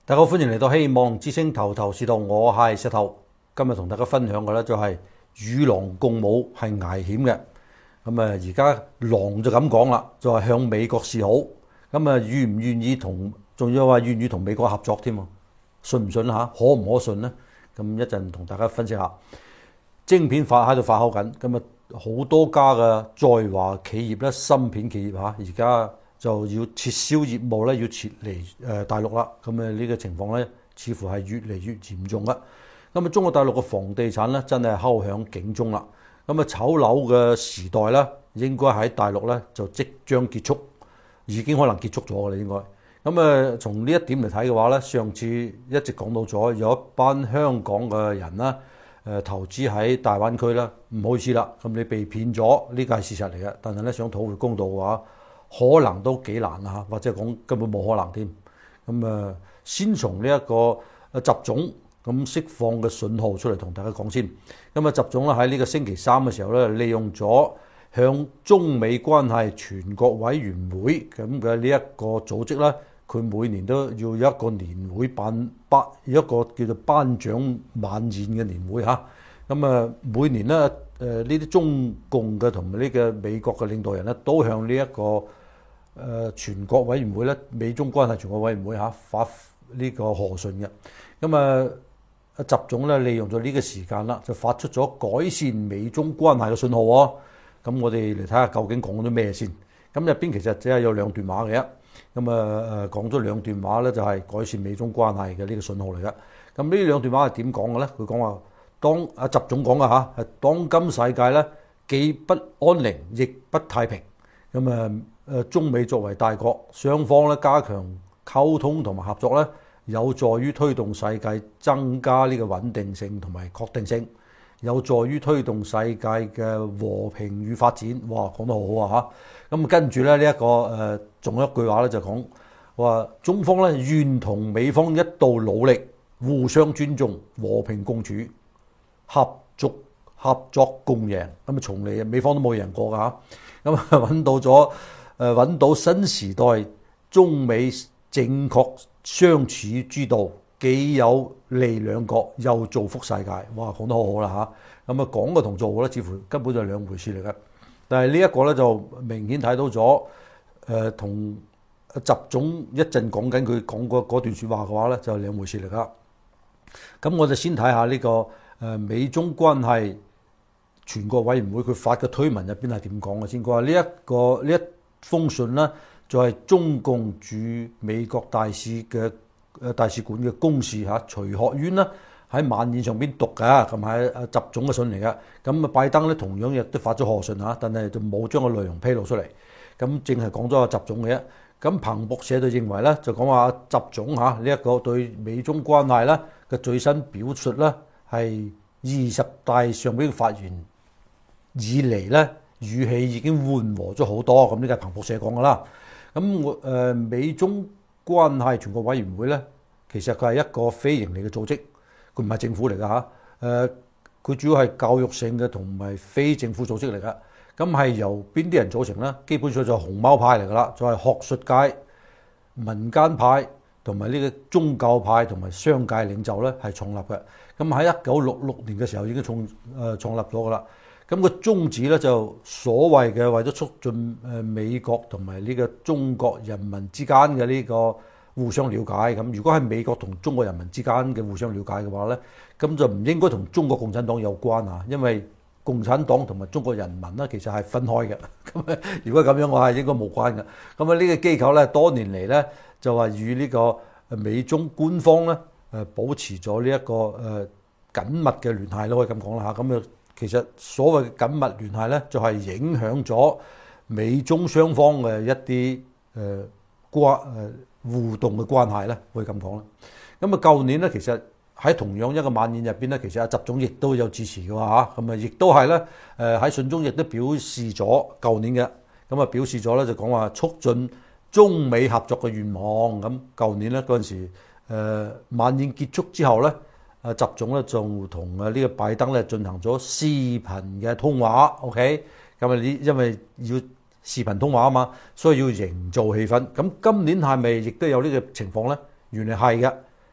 大家好，歡迎嚟到希望之聲頭頭是道，我係石頭。今日同大家分享嘅咧就係與狼共舞係危險嘅。而家狼就咁講啦，就係向美國示好。願唔願意同，仲要話願意同美國合作添啊？信唔信嚇？可唔可信呢？咁一陣同大家分析下。晶片喺度發酵緊，好多家嘅在華企業咧，芯片企業嚇，而家就要撤銷業務咧，要撤離大陸啦。呢個情況咧，似乎係越嚟越嚴重啦。中國大陸嘅房地產咧，真係敲響警鐘啦。炒樓嘅時代咧，應該喺大陸咧就即將結束，已經可能結束咗㗎啦，應該。從呢一點嚟睇嘅話咧，上次一直講到咗有一班香港嘅人啦，投資喺大灣區啦，唔好意思啦，你被騙咗，呢個係事實嚟嘅。但係咧，想討回公道嘅話，可能都幾難啊，或者講根本冇可能添。先從呢一個習總釋放嘅信號出嚟同大家講先。習總咧喺呢個星期三嘅時候咧，利用咗向中美關係全國委員會嘅呢一個組織咧，佢每年都要有一個年會一個叫做頒獎晚宴嘅年會嚇。每年咧呢啲中共嘅同埋呢個美國嘅領導人咧，都向呢一個全國委員會咧，美中關係全國委員會嚇發呢個賀信嘅。習總咧利用咗呢個時間啦，就發出咗改善美中關係嘅信號喎。我哋嚟睇下究竟講咗咩先。入邊其實只係有兩段話嘅。講咗兩段話咧，就係改善美中關係嘅呢個信號嚟嘅。呢兩段話係點講嘅咧？佢講話習總講嘅嚇，係當今世界咧既不安寧，亦不太平。中美作為大國，雙方咧加強溝通同埋合作咧，有助於推動世界增加呢個穩定性同埋確定性，有助於推動世界嘅和平與發展。哇，講得好好啊嚇！跟住咧仲有一句話咧就講話中方咧願同美方一道努力，互相尊重，和平共處，合作共贏。從嚟美方都冇贏過㗎嚇。揾到新時代中美正確相處之道，既有利兩國，又造福世界。哇，講得好好啦嚇！講嘅同做嘅咧，似乎根本就係兩回事嚟嘅。但係呢一個咧就明顯睇到咗，同習總一陣講緊佢講過嗰段説話嘅話咧，就係兩回事嚟㗎。我哋先睇下呢個美中關係全國委員會佢發嘅推文入邊係點講嘅先。佢話呢一封信呢，就係中共駐美國大使館嘅公使徐學淵呢喺晚宴上邊讀㗎，咁係習總嘅信嚟嘅。拜登咧同樣亦都發咗賀信嚇，但係就冇將個內容披露出嚟。淨係講咗習總嘅啫。彭博社就認為咧，就講話習總呢一個對美中關係咧嘅最新表述咧，係20大上邊發言以嚟咧，語氣已經緩和咗好多。呢個係彭博社講㗎啦。美中關係全國委員會咧，其實佢係一個非營利嘅組織，佢唔係政府嚟㗎嚇。佢主要係教育性嘅同埋非政府組織嚟㗎。係由邊啲人組成咧？基本上就係熊貓派嚟㗎啦，就係學術界、民間派同埋呢個宗教派同埋商界領袖咧係創立嘅。喺1966年嘅時候已經創立咗㗎啦。個宗旨咧就所謂嘅為咗促進美國同埋呢個中國人民之間嘅呢個互相了解。如果係美國同中國人民之間嘅互相了解嘅話咧，咁就唔應該同中國共產黨有關啊，因為共產黨同埋中國人民咧其實係分開嘅。如果咁樣嘅話，應該冇關嘅。呢個機構咧多年嚟咧就話與呢個美中官方咧保持咗呢一個緊密嘅聯繫咯，可以咁講啦嚇。其實所謂嘅緊密聯繫咧，就係影響咗美中雙方嘅一啲互動嘅關係咧，可以咁講啦。舊年咧，其實喺同樣一個晚宴入邊咧，其實習總亦都有致辭嘅嚇。亦都係咧喺信中亦都表示咗舊年嘅表示咗咧，就講話促進中美合作嘅願望。舊年咧嗰陣時晚宴結束之後咧，習總咧就同呢個拜登咧進行咗視頻嘅通話。OK，因為要視頻通話啊嘛，所以要營造氣氛。咁今年係咪亦都有呢個情況咧？原來係嘅。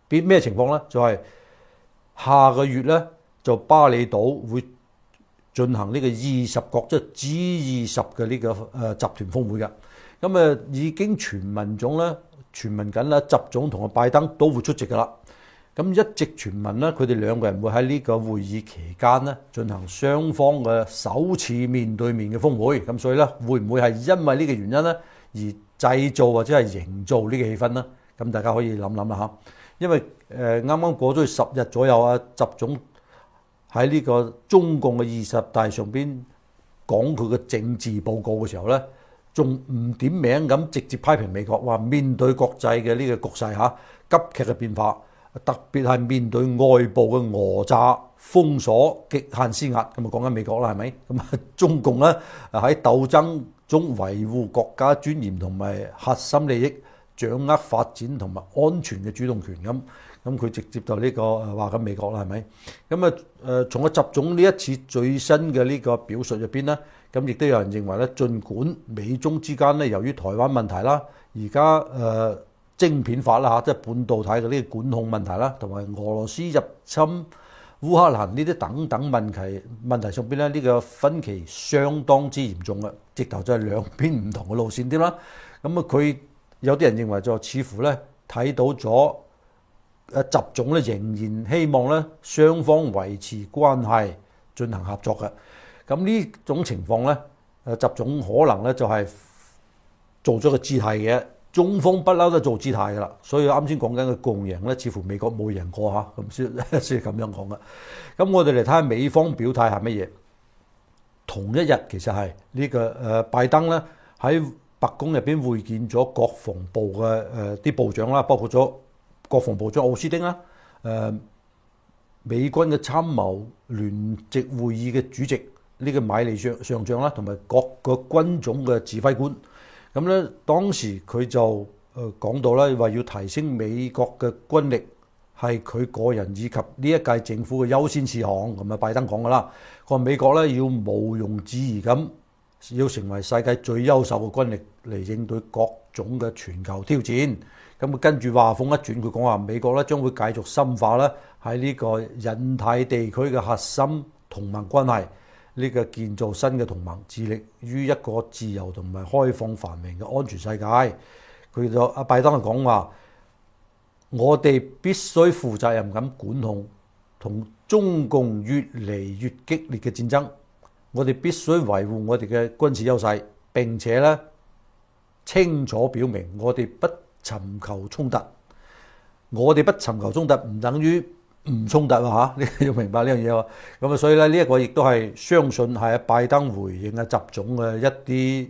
咩情況呢？就係下個月呢，就巴厘島會進行呢個20國即係 G20 嘅呢個集團峰會嘅。咁已經傳聞緊啦，習總同拜登都會出席㗎啦。咁一直傳聞咧，佢哋兩個人會喺呢個會議期間咧進行雙方嘅首次面對面嘅峰會。咁所以咧，會唔會係因為呢個原因咧而製造或者係營造呢個氣氛咧？咁大家可以諗諗啦嚇。因為啱啱過咗去10日左右啊，習總喺呢個中共嘅20大上邊講佢嘅政治報告嘅時候咧，仲唔點名咁直接批評美國，話面對國際嘅呢個局勢嚇急劇嘅變化。特別係面對外部嘅訛詐、封鎖、極限施壓，咁啊講緊美國啦，係咪？咁啊中共咧喺鬥爭中維護國家尊嚴同埋核心利益，掌握發展同埋安全嘅主動權咁佢直接就呢個話緊美國啦，係咪？咁從個習總呢一次最新嘅呢個表述入邊咧，咁亦都有人認為咧，儘管美中之間咧由於台灣問題啦，而家晶片法啦嚇，即係半導體嘅呢個管控問題啦，同埋俄羅斯入侵烏克蘭呢啲等等問題上邊咧，呢個分歧相當之嚴重嘅，直頭就係兩邊唔同嘅路線添啦。佢有啲人認為就似乎咧睇到咗習總咧仍然希望咧雙方維持關係進行合作嘅。咁呢種情況咧，習總可能咧就係做咗個姿態嘅。中方不嬲都做姿態㗎啦，所以啱先講緊嘅共贏咧，似乎美國冇贏過嚇，咁先係咁樣講嘅。咁我哋嚟睇下美方表態係乜嘢。同一日其實係呢個拜登咧喺白宮入邊會見咗國防部嘅啲部長啦，包括咗國防部長奧斯汀啦，美軍嘅參謀聯席會議嘅主席呢個米利上將啦，同埋各個軍種嘅指揮官。咁咧，當時佢就講到咧，話要提升美國嘅軍力係佢個人以及呢一屆政府嘅優先事項。咁啊，拜登講㗎啦，佢話美國咧要毋庸置疑咁，要成為世界最優秀嘅軍力嚟應對各種嘅全球挑戰。咁跟住話鋒一轉，佢講話美國咧將會繼續深化咧喺呢個印太地區嘅核心同盟關係。呢個建造新嘅同盟，致力於一個自由同埋開放繁榮嘅安全世界。佢就拜登就講話，我哋必須負責任咁管控同中共越嚟越激烈嘅戰爭。我哋必須維護我哋嘅軍事優勢，並且咧清楚表明我哋不尋求衝突。我哋不尋求衝突唔等於唔衝突啊！嚇，你要明白呢樣嘢喎。咁啊，所以咧呢一個亦都係相信係拜登回應啊習總嘅一啲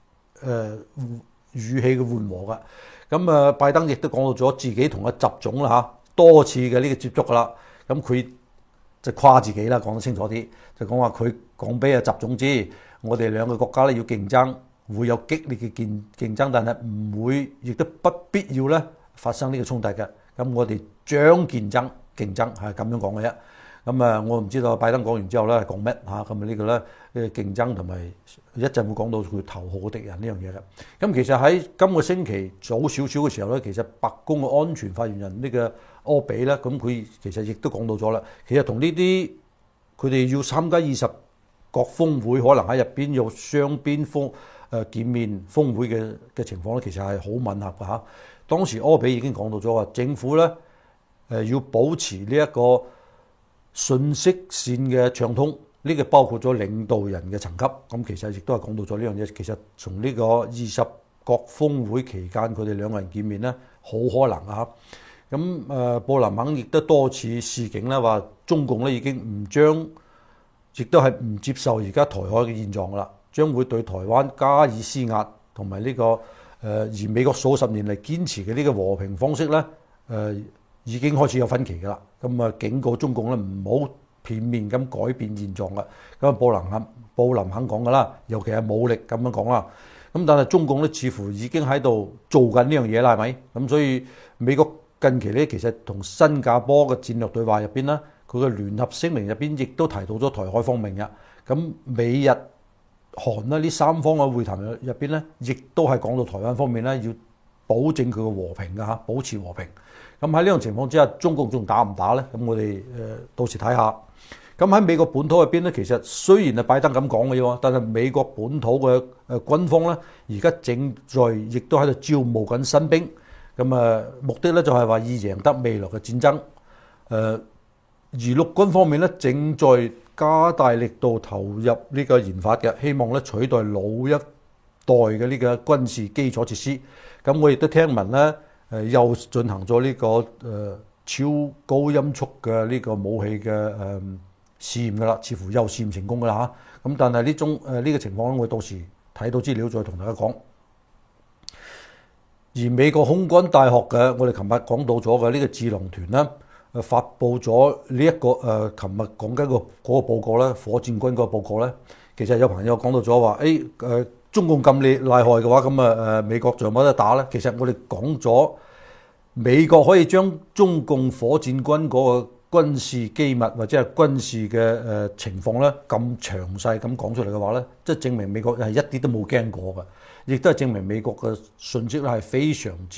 語氣嘅緩和㗎。咁啊，拜登亦都講到咗自己同阿習總啦嚇多次嘅呢個接觸㗎啦。咁佢就誇自己啦，講得清楚啲，就講話佢講俾阿習總知，我哋兩個國家咧要競爭，會有激烈嘅競爭，但係唔會，亦都不必要咧發生呢個衝突嘅。咁我哋將競爭係咁樣講嘅啫。咁我唔知道拜登講完之後咧係講乜嚇。咁呢個咧嘅競爭同埋一陣會講到佢頭號嘅敵人呢樣嘢嘅。咁其實喺今個星期早少少嘅時候咧，其實白宮嘅安全發言人呢個柯比咧，咁佢其實亦都講到咗啦。其實同呢啲佢哋要參加20國峰會，可能喺入邊有雙邊見面峰會嘅情況咧，其實係好吻合嘅嚇。當時柯比已經講到咗話，政府咧要保持呢一個信息線嘅暢通，呢個包括咗領導人嘅層級。咁其實亦都係講到咗呢樣嘢。其實從呢個20國峰會期間，佢哋兩個人見面咧，好可能啊。咁布林肯亦都多次示警咧，話中共咧已經唔將，亦都係唔接受而家台海嘅現狀啦，將會對台灣加以施壓，同埋呢個而美國數十年嚟堅持嘅呢個和平方式咧，已經開始有分歧㗎啦。咁警告中共咧唔好片面咁改變現狀啦。咁布林肯講㗎啦，尤其係武力咁樣講啦。咁但係中共咧似乎已經喺度做緊呢樣嘢啦，係咪？咁所以美國近期咧其實同新加坡嘅戰略對話入邊咧，佢嘅聯合聲明入邊亦都提到咗台海方面嘅。咁美日韓呢三方嘅會談入邊咧，亦都係講到台灣方面咧要保證佢嘅和平㗎，保持和平。咁喺呢種情況之下，中共仲打唔打呢？咁我哋到時睇下。咁喺美國本土入邊咧，其實雖然係拜登咁講嘅喎，但係美國本土嘅軍方咧，而家正在亦都喺度招募緊新兵。咁目的咧就係話以贏得未來嘅戰爭。而陸軍方面咧，正在加大力度投入呢個研發嘅，希望咧取代老一代嘅呢個軍事基礎設施。咁我亦都聽聞咧，又進行咗呢個超高音速嘅呢個武器嘅試驗㗎啦，似乎又試驗成功㗎啦嚇。咁但係呢個情況咧，我到時睇到資料再同大家講。而美國空軍大學嘅，我哋琴日講到咗嘅呢個智囊團咧，發布咗呢一個琴日講緊嗰個報告咧，火箭軍嗰個報告咧，其實有朋友講到咗話，中共咁厲害嘅話，咁美國仲有冇得打咧？其實我哋講咗，美國可以將中共火箭軍嗰個軍事機密或者係軍事嘅情況咧，咁詳細咁講出嚟嘅話咧，即係證明美國係一啲都冇驚過嘅，亦都係證明美國嘅信息咧係非常之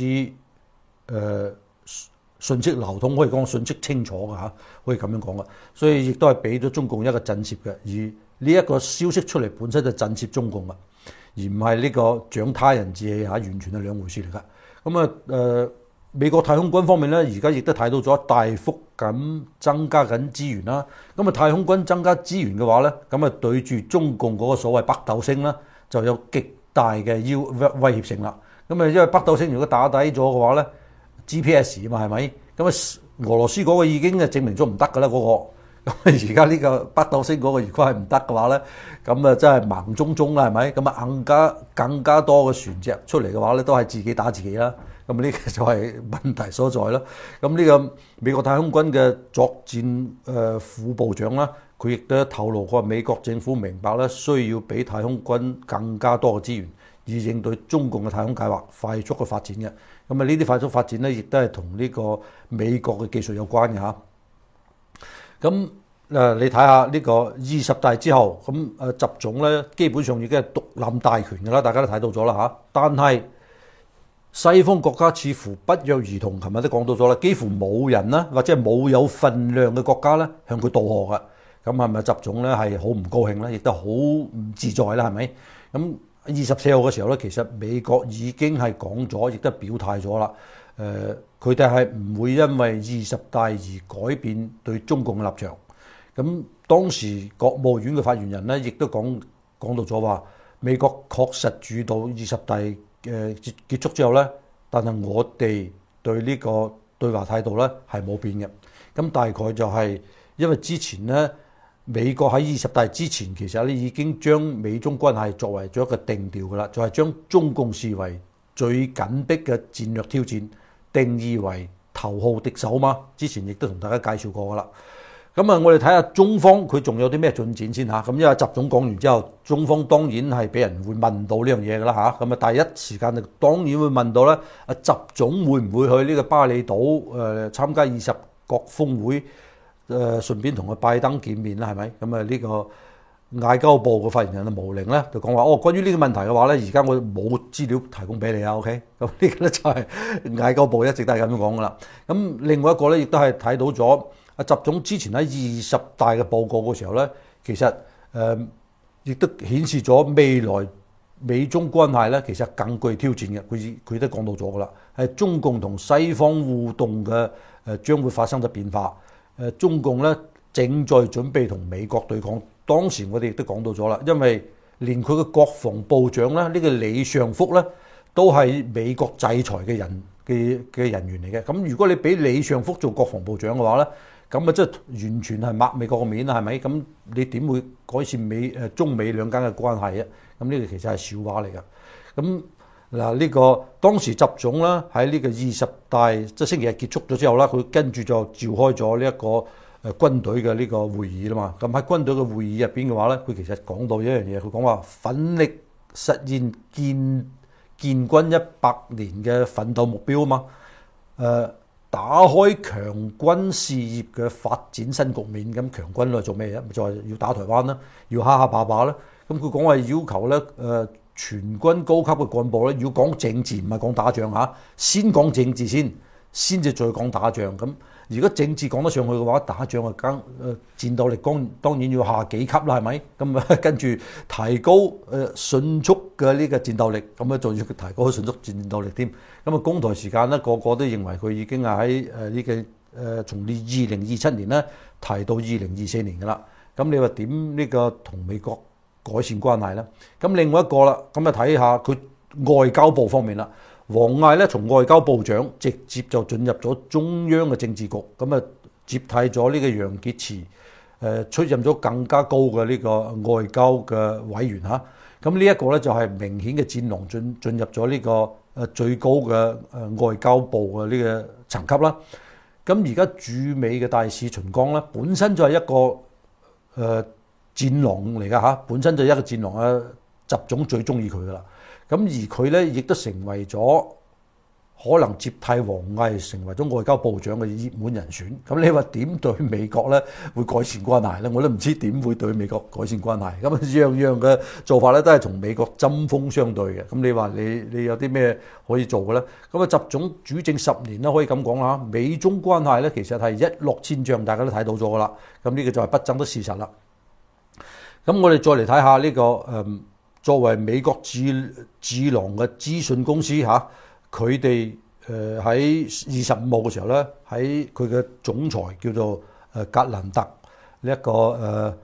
信息流通，可以講信息清楚嘅嚇，可以咁樣講嘅。所以亦都係俾咗中共一個震懾嘅，而呢一個消息出嚟本身就震懾中共嘅，而唔係呢個長他人志氣嚇，完全係兩回事嚟㗎。咁美國太空軍方面咧，而家亦都睇到咗大幅咁增加緊資源啦。咁太空軍增加資源嘅話咧，咁對住中共嗰個所謂北斗星咧，就有極大嘅威脅性啦。因為北斗星如果打低咗嘅話咧，GPS 啊嘛係咪？咁俄羅斯嗰個已經證明咗唔得㗎啦嗰個。咁而家呢個北斗星嗰個如果係唔得嘅話咧，咁真係盲中中啦係咪？咁更加多嘅船隻出嚟嘅話咧，都係自己打自己啦。咁呢個就係問題所在啦。咁呢個美國太空軍嘅作戰副部長啦，佢亦都透露過美國政府明白咧，需要俾太空軍更加多嘅資源，以應對中共嘅太空計劃快速嘅發展嘅。咁呢啲快速發展咧，亦都係同呢個美國嘅技術有關嘅嚇。咁你睇下呢個20大之後，咁習總咧基本上已經係獨攬大權㗎啦，大家都睇到咗啦嚇。但係西方國家似乎不約而同，琴日都講到咗啦，幾乎冇人啦，或者係冇有份量嘅國家咧向佢道賀㗎。咁係咪習總咧係好唔高興咧？亦都好唔自在啦，係咪？咁24號嘅時候咧，其實美國已經係講咗，亦都表態咗啦。佢哋係唔會因為20大而改變對中共嘅立場。咁當時國務院嘅發言人咧，亦都講到咗話，美國確實主導20大結束之後咧，但係我哋對呢個對話態度咧係冇變嘅。咁大概就係因為之前咧，美國喺20大之前其實咧已經將美中關係作為咗一個定調㗎啦，就係將中共視為最緊迫嘅戰略挑戰，定義為頭號敵手嘛。之前亦都同大家介紹過㗎啦。咁我哋睇下中方佢仲有啲咩進展先嚇。咁因為習總講完之後，中方當然係俾人會問到呢樣嘢㗎啦嚇。咁第一時間就當然會問到咧，習總會唔會去呢個巴厘島參加20國峰會，順便同拜登見面啦，係咪？咁呢個外交部嘅發言人毛寧咧就講話，關於呢個問題嘅話咧，而家我冇資料提供俾你啊 ，OK？ 咁呢個咧就係外交部一直都係咁樣講㗎啦。咁另外一個咧，亦都係睇到咗。習總之前喺20大嘅報告嘅時候咧，其實亦都顯示咗未來美中關係咧，其實更具挑戰嘅。佢都講到咗㗎啦，係中共同西方互動嘅將會發生咗變化。中共咧正在準備同美國對抗。當時我哋亦都講到咗啦，因為連佢嘅國防部長咧，呢個李尚福咧，都係美國制裁嘅人員嚟嘅。咁如果你俾李尚福做國防部長嘅話咧，咁即係完全係抹美國個面啦，係咪？咁你點會改善中美兩間嘅關係啊？咁呢個其實係笑話嚟㗎。咁呢個當時習總啦喺呢個20大即係星期日結束咗之後啦，佢跟住就召開咗呢一個軍隊嘅呢個會議啦嘛。咁喺軍隊嘅會議入邊嘅話咧，佢其實講到一樣嘢，佢講話奮力實現建軍100年嘅奮鬥目標啊嘛。打開強軍事業嘅發展新局面。咁強軍嚟做咩嘢？就係要打台灣啦，要蝦蝦霸霸啦。咁佢講話要求咧， 全軍高級嘅幹部咧，要講政治唔係講打仗嚇，先講政治先至再講打仗。咁如果政治講得上去嘅話，打仗啊戰鬥力當然要下幾級啦，係咪？咁啊跟住提高迅速嘅呢個戰鬥力，咁啊仲要提高迅速戰鬥力添。咁啊攻台時間咧，個個都認為佢已經係喺呢個從2027年咧提到2024年㗎啦。咁你話點呢個同美國改善關係咧？咁另外一個啦，咁啊睇下佢外交部方面啦。王毅咧從外交部長直接就進入咗中央嘅政治局，咁啊接替咗呢個楊潔篪，出任咗更加高嘅呢個外交嘅委員嚇。咁呢一個咧就係明顯嘅戰狼進入咗呢個最高嘅外交部嘅呢個層級啦。咁而家駐美嘅大使秦剛咧，本身就係一個戰狼嚟㗎嚇，本身就係一個戰狼啊，習總最中意佢㗎啦。咁而佢咧亦都成為咗可能接替王毅成為咗外交部長嘅熱門人選。咁你話點對美國咧會改善關係咧？我都唔知點會對美國改善關係。咁樣樣嘅做法咧都係同美國針鋒相對嘅。咁你話你有啲咩可以做嘅咧？咁啊習總主政10年啦，可以咁講啦。美中關係咧其實係一落千丈，大家都睇到咗噶啦。咁呢個就係不爭的事實啦。咁我哋再嚟睇下呢個作為美國智囊嘅資訊公司嚇，佢哋喺25號嘅時候咧，喺佢嘅總裁叫做格蘭特呢一個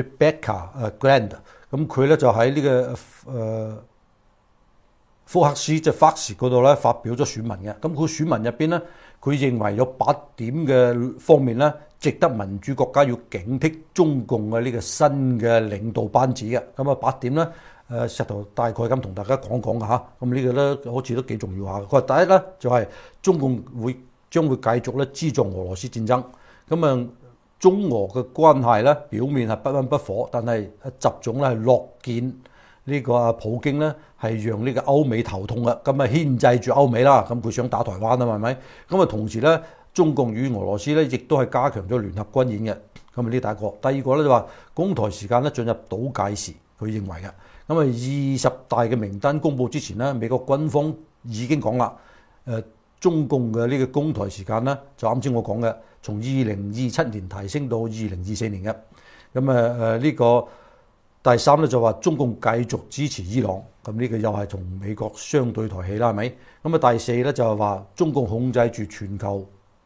Rebecca Grand， 咁佢咧就喺呢個福克斯即係 Fox 嗰度咧發表咗選文嘅。咁佢選文入邊咧，佢認為有8點嘅方面咧，值得民主國家要警惕中共嘅呢個新嘅領導班子嘅。咁啊8點咧。石頭大概咁同大家講講嘅嚇，咁呢個咧好似都幾重要下。佢話第一咧就係中共將會繼續咧資助俄羅斯戰爭。咁啊中俄嘅關係咧表面係不溫不火，但係習總咧係樂見呢個普京咧係讓呢個歐美頭痛嘅，咁啊牽制住歐美啦。咁佢想打台灣啊，係咪？咁啊同時咧中共與俄羅斯咧亦都係加強咗聯合軍演嘅。咁啊呢第一個，第二個咧就話攻台時間咧進入倒計時，佢認為嘅。咁啊20大嘅名單公佈之前咧，美國軍方已經講啦，中共嘅呢個攻台時間咧，就啱先我講嘅，從2027年提升到2024年嘅。咁呢個第三咧就話中共繼續支持伊朗，咁呢個又係同美國相對台戲啦，係咪？咁啊第四咧就係話中共控制住全球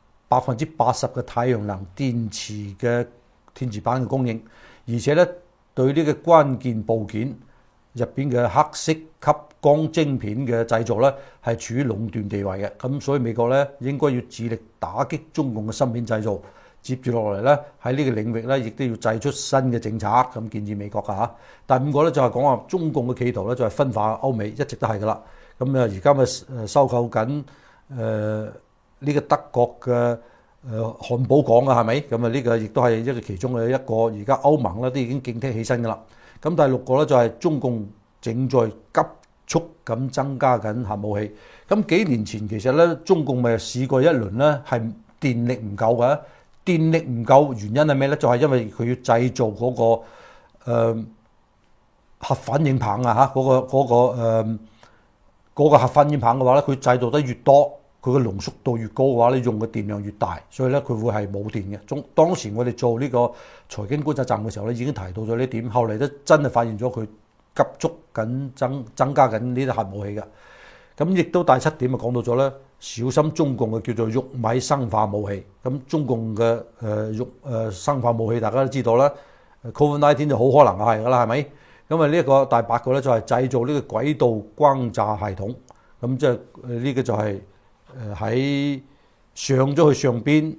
80%嘅太陽能電池嘅電池板嘅供應，而且咧對呢個關鍵部件入邊嘅黑色吸光晶片嘅製造咧，係處於壟斷地位嘅。咁所以美國咧應該要致力打擊中共嘅芯片製造。接住落嚟咧喺呢個領域咧，亦都要製出新嘅政策。咁建議美國㗎嚇。第五個咧就係講話中共嘅企圖咧就係分化歐美，一直都係㗎啦。咁而家咪收購緊呢個德國嘅漢堡港啊，係咪？咁呢個亦都係一個其中嘅一個。而家歐盟咧都已經警惕起身㗎啦。咁第六個咧就係中共正在急速咁增加緊核武器。咁幾年前其實咧中共咪試過一輪咧係電力唔夠嘅，電力唔夠原因係咩咧？就係因為佢要製造嗰個核反應棒啊嚇，嗰個核反應棒嘅話咧，佢製造得越多，佢嘅濃縮度越高嘅話咧，用嘅電量越大，所以咧佢會係冇電嘅。當時我哋做呢個財經觀察站嘅時候咧，已經提到咗呢點。後嚟都真係發現咗佢急速緊增加緊呢啲核武器嘅。咁亦都第七點啊講到咗咧，小心中共嘅叫做玉米生化武器。咁中共嘅生化武器大家都知道啦，COVID-19 就好可能係㗎啦，係咪？咁呢一個第八個咧就係製造呢個軌道轟炸系統。咁即係呢個就係喺上咗去上邊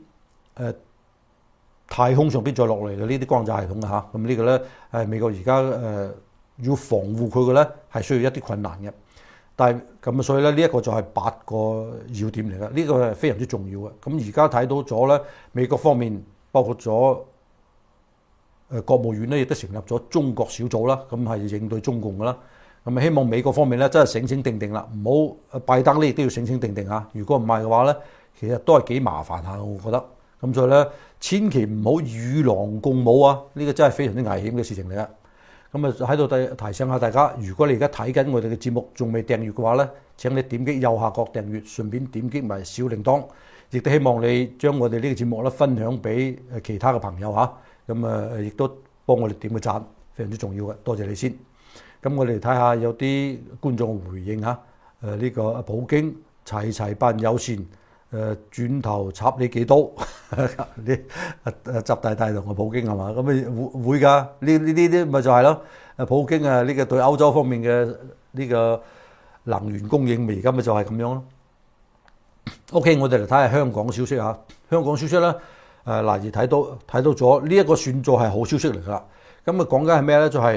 太空上邊再落嚟嘅呢啲轟炸系統嘅嚇。咁呢個咧係美國而家要防護佢嘅咧係需要一啲困難嘅。但係咁所以咧呢一個就係8個要點嚟嘅，呢個係非常之重要嘅。咁而家睇到咗咧，美國方面包括咗國務院咧，亦都成立咗中國小組啦，咁係應對中共㗎啦。咁希望美國方面咧真係醒醒定定啦，唔好拜登呢亦都要醒醒定定嚇。如果唔係嘅話咧，其實都係幾麻煩下，我覺得。咁所以咧，千祈唔好與狼共舞啊！呢個真係非常之危險嘅事情嚟嘅。 咁啊喺度提醒下大家，如果你而家睇緊我哋嘅節目仲未訂閱嘅話咧，請你點擊右下角訂閱，順便點擊埋小鈴鐺，亦都希望你將我哋呢個節目咧分享俾其他嘅朋友嚇，咁啊亦都幫我哋點個讚，非常之重要嘅，多謝你先。咁我哋睇下有啲觀眾回應嚇，呢個普京齊齊扮友善，轉頭插你幾刀，你習大大同個普京係嘛？咁啊會㗎，呢啲咪就係咯。普京啊呢個對歐洲方面嘅呢個能源供應，而家咪就係咁樣咯。OK， 我哋嚟睇下香港消息嚇。香港消息咧，嗱而睇到咗呢一個算做係好消息嚟㗎啦。咁啊講緊係咩咧？就係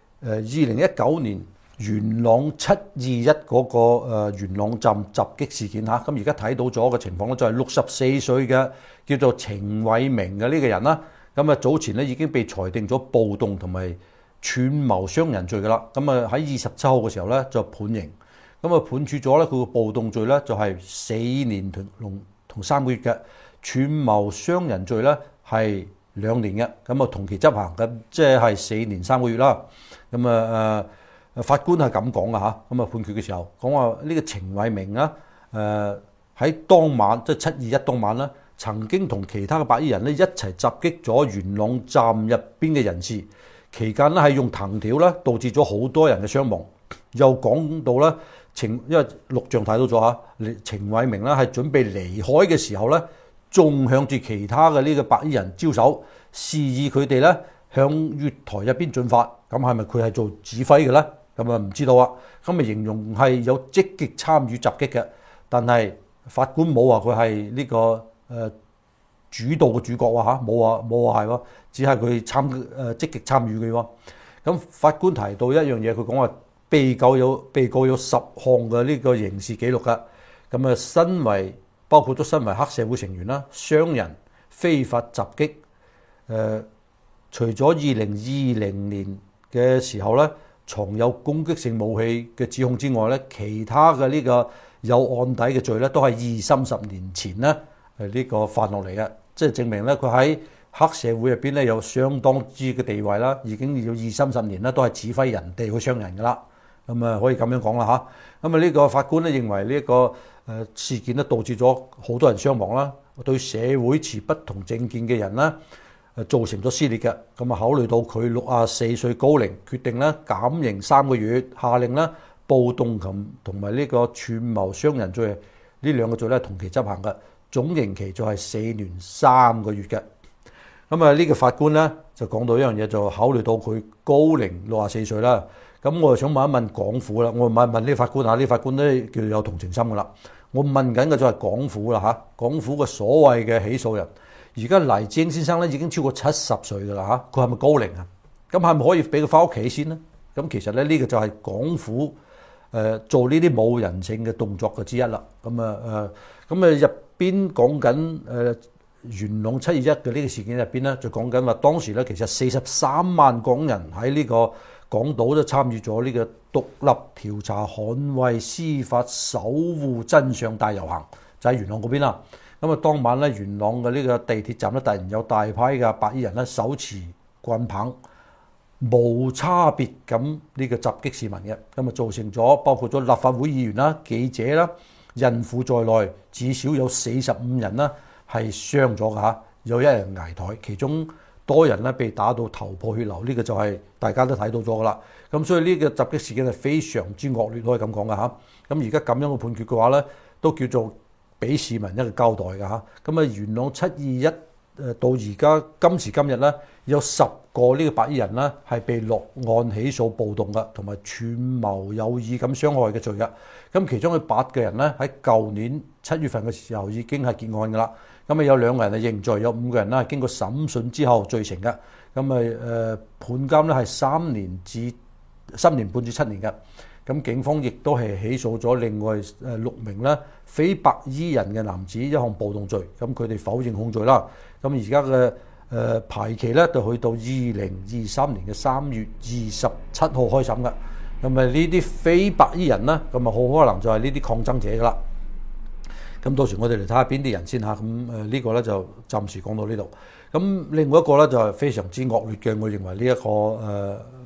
2019年元朗721嗰個元朗站襲擊事件嚇。咁而家睇到咗嘅情況咧，就係64歲嘅叫做程偉明嘅呢個人啦。咁啊早前咧已經被裁定咗暴動同埋串謀傷人罪㗎啦。咁啊喺27號嘅時候咧就判刑。咁啊判處咗咧佢個暴動罪咧就係4年同3個月嘅，串謀傷人罪咧係2年嘅。咁啊同期執行嘅，即係4年3個月啦。咁啊法官係咁講嘅嚇。咁啊判決嘅時候講話呢個程偉明啊喺當晚即係721當晚啦，曾經同其他嘅白衣人咧一齊襲擊咗元朗站入邊嘅人士，期間咧係用藤條啦導致咗好多人嘅傷亡。又講到咧因為錄像睇到咗嚇，程偉明咧係準備離開嘅時候咧，仲向住其他嘅呢個白衣人招手，示意佢哋咧向月台入邊進發。咁係咪佢係做指揮嘅咧？咁啊唔知道啊。咁啊形容係有積極參與襲擊嘅，但係法官冇話佢係呢個主導嘅主角喎嚇，冇話係喎，只係佢積極參與嘅喎。咁法官提到一樣嘢，佢講話被告有10項嘅呢個刑事記錄㗎。咁啊包括咗身為黑社會成員啦、傷人、非法襲擊，除咗2020年嘅時候咧藏有攻擊性武器嘅指控之外咧，其他嘅呢個有案底嘅罪咧都係20-30年前咧呢個犯落嚟嘅，即係證明咧佢喺黑社會入邊咧有相當之嘅地位啦，已經要20-30年啦，都係指揮人哋去傷人㗎啦。咁啊可以咁樣講啦嚇。咁啊呢個法官咧認為呢一個事件咧導致咗好多人傷亡啦，對社會持不同政見嘅人啦造成咗撕裂嘅。咁啊考慮到佢64歲高齡，決定咧減刑3個月，下令咧暴動同埋呢個串謀傷人罪呢2個罪咧同期執行嘅，總刑期就係4年3個月嘅。咁啊呢個法官咧就講到一樣嘢，就考慮到佢高齡64歲啦。咁我就想問一問港府啦，我問呢法官嚇，呢法官都叫做有同情心噶啦。我問緊嘅就係港府啦嚇，港府嘅所謂嘅起訴人，而家黎智英先生咧已經超過70歲噶啦嚇，佢係咪高齡啊？咁係咪可以俾佢翻屋企先呢？咁其實咧呢個就係港府做呢啲冇人性嘅動作嘅之一啦。咁啊入邊講緊元朗721嘅呢個事件入邊咧，就講緊話當時咧其實43萬港人喺呢個港島都參與咗呢個獨立調查捍衛司法守護真相大遊行，就喺元朗嗰邊啦。咁啊當晚咧元朗嘅呢個地鐵站咧突然有大批嘅白衣人咧手持棍棒，無差別咁呢個襲擊市民嘅。咁啊造成咗包括咗立法會議員啦、記者啦、孕婦在內，至少有45人啦係傷咗㗎嚇，有1人危殆，其中多人咧被打到頭破血流，呢個就係大家都睇到咗噶啦。咁所以呢個襲擊事件係非常之惡劣，可以咁講噶嚇。咁而家咁樣嘅判決嘅話咧，都叫做俾市民一個交代噶嚇。咁啊元朗721到而家今時今日咧，有10個呢個白衣人咧係被落案起訴暴動噶，同埋串謀有意咁傷害嘅罪噶。咁其中嘅8個人咧喺舊年7月份嘅時候已經係結案噶啦。咁啊有2個人係認罪，有5個人啦經過審訊之後罪成嘅。咁啊判監咧係3年半至7年嘅。咁警方亦都係起訴咗另外6名咧非白衣人嘅男子一項暴動罪。咁佢哋否認控罪啦。咁而家嘅排期咧就去到2023年嘅3月27號開審嘅。咁啊呢啲非白衣人咧，咁啊好可能就係呢啲抗爭者噶啦。咁到時我哋嚟睇下邊啲人先嚇。咁呢個咧就暫時講到呢度。咁另外一個咧就係非常之惡劣嘅，我認為呢一個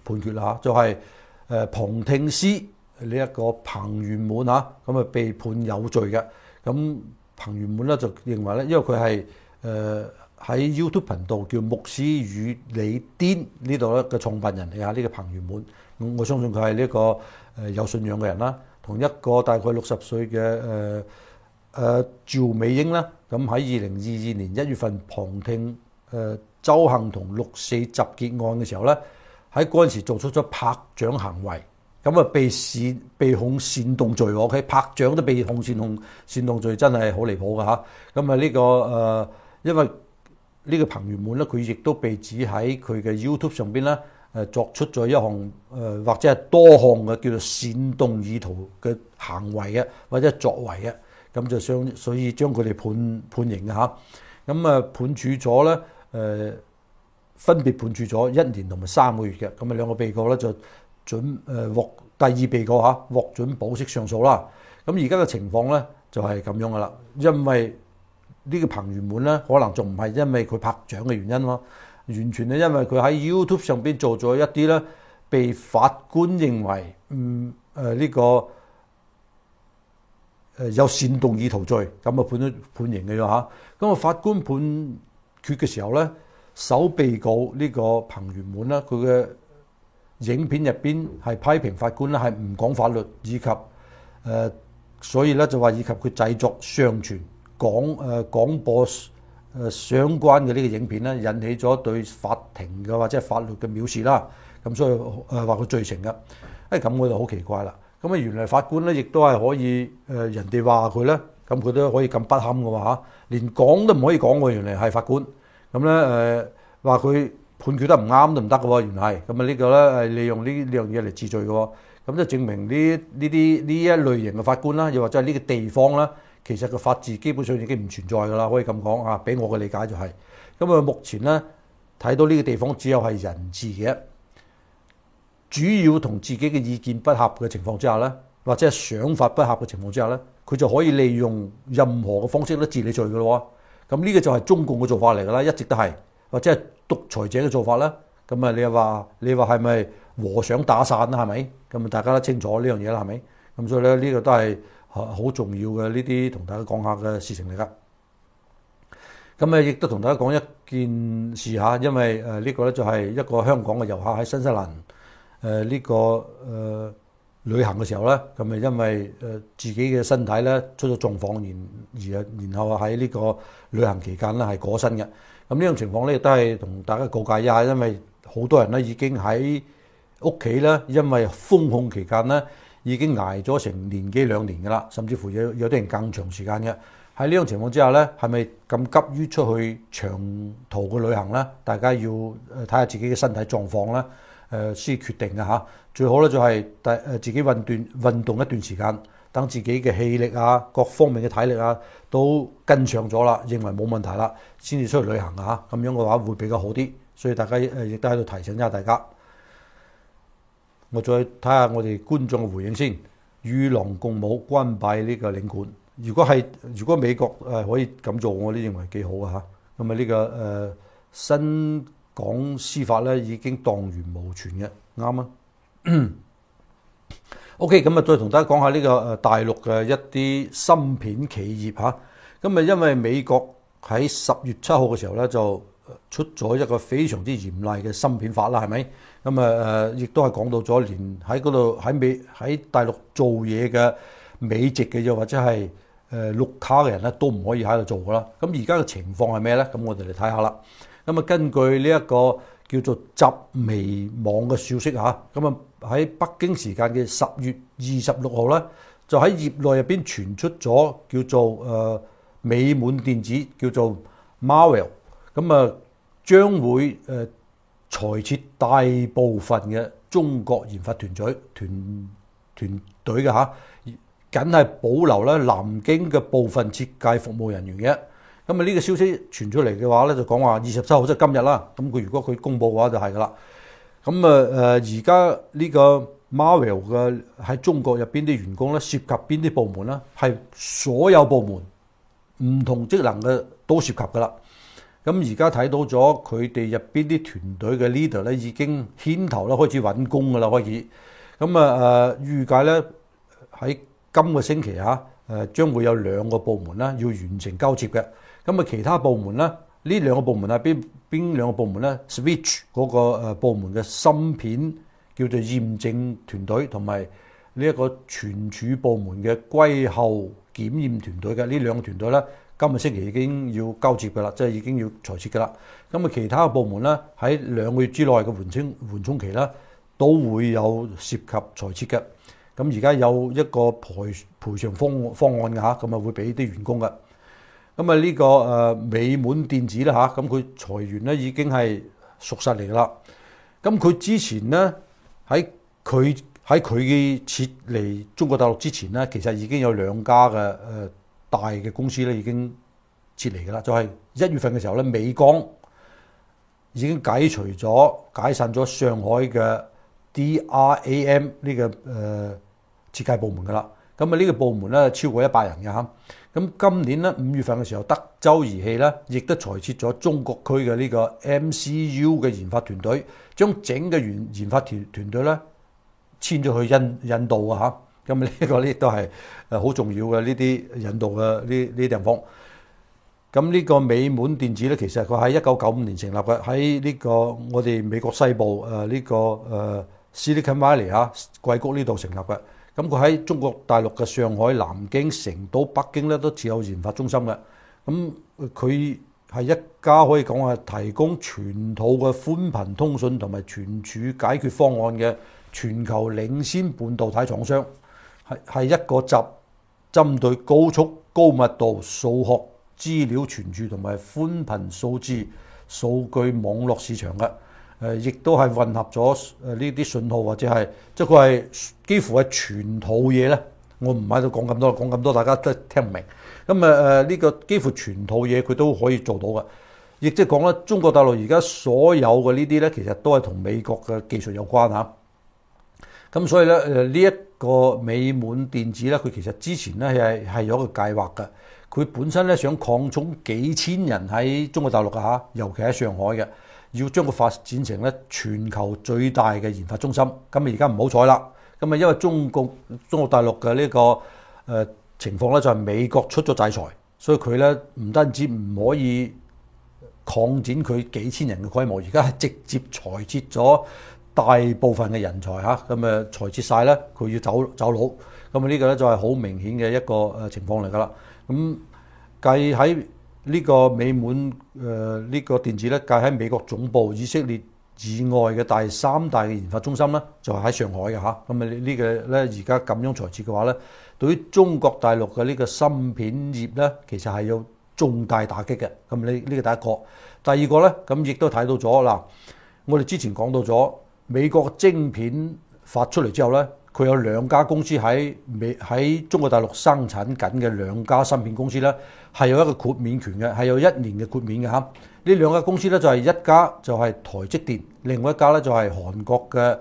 判決啦，就係旁聽師呢一個彭元滿咁啊被判有罪嘅。咁彭元滿咧就認為咧，因為佢係喺 YouTube 頻道叫牧師與你癲呢度咧嘅創辦人嚟呢個彭元滿，我相信佢係呢個有信仰嘅人啦，同一個大概60歲嘅趙美英啦，咁喺2022年1月份旁聽鄒幸彤6四集結案嘅時候咧，喺嗰陣時做出咗拍掌行為，咁啊被控煽動罪喎，佢拍掌都被控煽動罪，真係好離譜㗎嚇。咁啊呢個因為呢個彭元滿咧，佢亦都被指喺佢嘅 YouTube 上邊咧作出咗一項或者係多項嘅叫做煽動意圖嘅行為嘅，或者作為嘅，咁就所以將佢哋判刑嘅嚇。咁判處咗咧分別判處咗1年同埋3個月嘅。咁啊兩個被告咧就獲第二被告獲准保釋上訴啦。咁而家嘅情況咧就係咁樣噶啦，因為呢個彭元滿咧可能仲唔係因為佢拍掌嘅原因咯，完全係因為佢喺 YouTube 上邊做咗一啲咧被法官認為呢個有煽動意圖罪，咁啊判刑嘅嚇。咁啊法官判決嘅時候咧，首被告呢個彭元滿咧，佢嘅影片入邊係批評法官咧係唔講法律，以及所以咧就話以及佢製作上傳廣播相關嘅呢個影片咧，引起咗對法庭嘅或者係法律嘅藐視啦。咁所以話佢罪成嘅。咁我就好奇怪啦。咁原來法官咧亦都係可以人哋話佢咧，咁佢都可以咁不堪嘅喎嚇，連講都唔可以講喎。原來係法官咁咧話佢判決得唔啱都唔得嘅喎。原來係咁呢個咧係利用呢樣嘢嚟治罪嘅喎。咁就證明呢一類型嘅法官啦，又或者係呢個地方啦，其實個法治基本上已經唔存在㗎啦，可以咁講啊。俾我嘅理解就係咁目前咧睇到呢個地方只有係人治嘅，主要同自己嘅意見不合嘅情況之下咧，或者係想法不合嘅情況之下咧，佢就可以利用任何嘅方式咧治理罪㗎咯。咁呢個就係中共嘅做法嚟㗎啦，一直都係，或者係獨裁者嘅做法啦。咁你話係咪和尚打傘啦？係咪？咁大家都清楚呢樣嘢啦，係咪？咁所以咧呢個都係好重要嘅呢啲同大家講下嘅事情嚟㗎。咁亦都同大家講一件事嚇，因為呢個咧就係一個香港嘅遊客喺新西蘭旅行嘅時候咧，咁因為自己嘅身體咧出咗狀況，然後喺呢個旅行期間咧係過身嘅。咁呢種情況咧亦都係同大家告誡一下，因為好多人咧已經喺屋企咧，因為封控期間咧已經捱咗成年幾2年㗎啦，甚至乎有啲人更長時間嘅。喺呢種情況之下咧，係咪咁急於出去長途嘅旅行咧？大家要睇下自己嘅身體狀況啦，先決定嘅嚇。最好咧就係自己運動一段時間，等自己嘅氣力啊、各方面嘅體力啊都跟上咗啦，認為冇問題啦，先至出去旅行嚇。咁樣嘅話會比較好啲，所以大家亦都喺度提醒一下大家。我再睇下我哋觀眾嘅回應先。與狼共舞關閉呢個領館，如果美國可以咁做，我都認為幾好啊嚇。咁呢個新港司法咧已經蕩然無存嘅，啱啊。OK， 咁再同大家講下呢個大陸嘅一啲芯片企業嚇。咁因為美國喺10月7號嘅時候咧就出咗一個非常之嚴厲嘅芯片法啦，係咪？咁亦都係講到咗，連喺嗰度喺大陸做嘢嘅美籍嘅又或者係綠卡嘅人咧都唔可以喺度做噶啦。咁而家嘅情況係咩咧？咁我哋嚟睇下啦。咁根據呢一個叫做習微網嘅消息嚇，咁喺北京時間嘅10月26號咧，就喺業內入邊傳出咗叫做美滿電子叫做 Marvell， 咁將會裁撤大部分嘅中國研發團隊嘅嚇，僅係保留咧南京嘅部分設計服務人員嘅。咁呢個消息傳出嚟嘅話咧，就講話27號即係今日啦。咁如果佢公佈嘅話就係噶啦。咁而家呢個 Marvell 嘅喺中國入邊啲員工咧，涉及邊啲部門咧？係所有部門唔同職能嘅都涉及噶啦。 咁而家睇到咗佢哋入邊啲團隊嘅 leader 咧，已經牽頭啦，開始揾工㗎啦，開始。咁預計咧喺今個星期將會有2個部門啦要完成交接嘅。咁其他部門咧，呢2個部門係邊2個部門咧 ？Switch 嗰個部門嘅芯片叫做驗證團隊，同埋呢一個存儲部門嘅歸後檢驗團隊嘅呢2個團隊咧，今個星期已經要交接㗎啦，即係已經要裁撤㗎啦。咁其他部門咧喺2個月之內嘅緩衝期咧，都會有涉及裁撤嘅。咁而家有一個賠償方案㗎咁會俾啲員工嘅。咁呢個美滿電子啦咁佢裁員咧已經係屬實嚟㗎啦。咁佢之前咧喺佢撤離中國大陸之前咧，其實已經有2家嘅大嘅公司咧已經撤離㗎啦。就係1月份嘅時候咧，美光已經解散咗上海嘅 DRAM 呢個設計部門㗎啦。咁呢個部門咧超過100人㗎。咁今年咧5月份嘅時候，德州儀器咧亦都裁撤咗中國區嘅呢個 MCU 嘅研發團隊，將整個研發團隊咧遷咗去印度啊。咁呢個亦都係好重要嘅呢啲印度嘅呢地方。咁呢個美滿電子咧，其實佢喺1995年成立嘅，喺呢個我哋美國西部呢個Silicon Valley 硅谷呢度成立嘅。咁佢喺中國大陸嘅上海、南京、成都、北京咧都設有研發中心嘅。咁佢係一家可以講係提供全套嘅寬頻通訊同埋存儲解決方案嘅全球領先半導體廠商，係一個針對高速高密度數學資料存儲同埋寬頻數字數據網絡市場嘅。亦都係混合咗呢啲信號，或者係即係佢係幾乎係全套嘢咧。我唔喺度講咁多，大家都聽唔明。咁呢個幾乎全套嘢佢都可以做到嘅。亦即係講咧，中國大陸而家所有嘅呢啲咧，其實都係同美國嘅技術有關嚇。咁所以咧呢一個美滿電子咧，佢其實之前咧係有一個計劃嘅。佢本身咧想擴充幾千人喺中國大陸嘅尤其喺上海嘅。要將佢發展成咧全球最大嘅研發中心。咁而家唔好彩啦。咁因為中國大陸嘅呢個情況咧，就係美國出咗制裁，所以佢咧唔單止唔可以擴展佢幾千人嘅規模，而家係直接裁撤咗大部分嘅人才嚇。咁裁撤晒咧，佢要走佬。咁呢個咧就係好明顯嘅一個情況嚟㗎啦。咁計喺呢個美滿呢個電子咧，介喺美國總部以色列以外嘅第3大嘅研發中心咧，就係喺上海嘅嚇。咁呢個咧而家咁樣裁撤嘅話咧，對於中國大陸嘅呢個芯片業咧，其實係有重大打擊嘅。咁呢個第一個，第二個咧，咁亦都睇到咗嗱，我哋之前講到咗美國晶片發出嚟之後咧，佢有2家公司喺中國大陸生產緊嘅2家芯片公司咧，係有一個豁免權嘅，係有1年嘅豁免嘅嚇。呢2家公司咧就係一家就係台積電，另外一家咧就係韓國嘅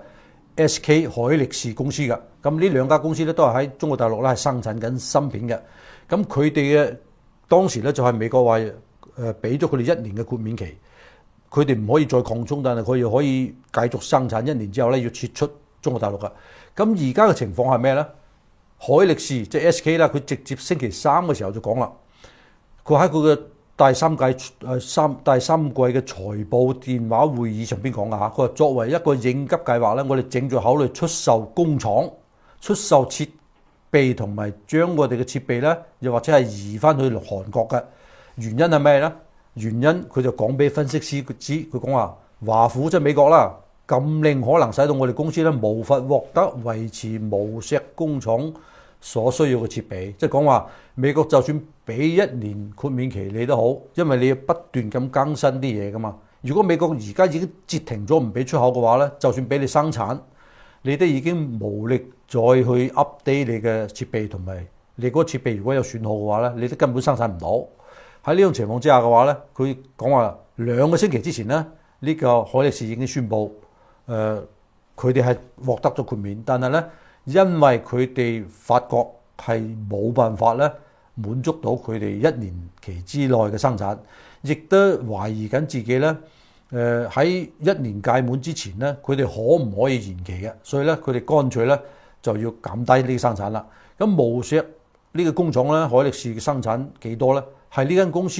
SK 海力士公司嘅。咁呢2家公司咧都係喺中國大陸咧係生產緊芯片嘅。咁佢哋嘅當時咧就係美國話俾咗佢哋1年嘅豁免期，佢哋唔可以再擴充，但係佢又可以繼續生產1年之後咧要撤出中國大陸嘅。咁而家嘅情況係咩咧？海力士即係 SK 啦，佢直接星期3嘅時候就講啦，佢喺佢嘅第三季嘅財報電話會議上邊講㗎嚇。佢話作為一個應急計劃咧，我哋正在考慮出售工廠、出售設備同埋將我哋嘅設備咧，又或者係移翻去韓國嘅。原因係咩咧？原因佢就講俾分析師知，佢講話華府即係美國啦，禁令可能使到我哋公司咧無法獲得維持無錫工廠所需要嘅設備。即係講話美國就算俾1年豁免期你都好，因為你要不斷咁更新啲嘢噶嘛。如果美國而家已經截停咗唔俾出口嘅話咧，就算俾你生產，你都已經無力再去 update 你嘅設備，同埋你嗰個設備如果有損耗嘅話咧，你都根本生產唔到。喺呢種情況之下嘅話咧，佢講話2個星期之前咧，呢個海力士已經宣布，佢哋係獲得咗豁免，但係咧，因為佢哋發覺係冇辦法咧滿足到佢哋1年期之內嘅生產， 亦都懷疑緊自己咧。喺1年屆滿之前咧，佢哋可唔可以延期嘅？所以咧，佢哋乾脆咧就要減低呢啲生產啦。咁無錫呢個工廠咧，海力士嘅生產幾多咧？係呢間公司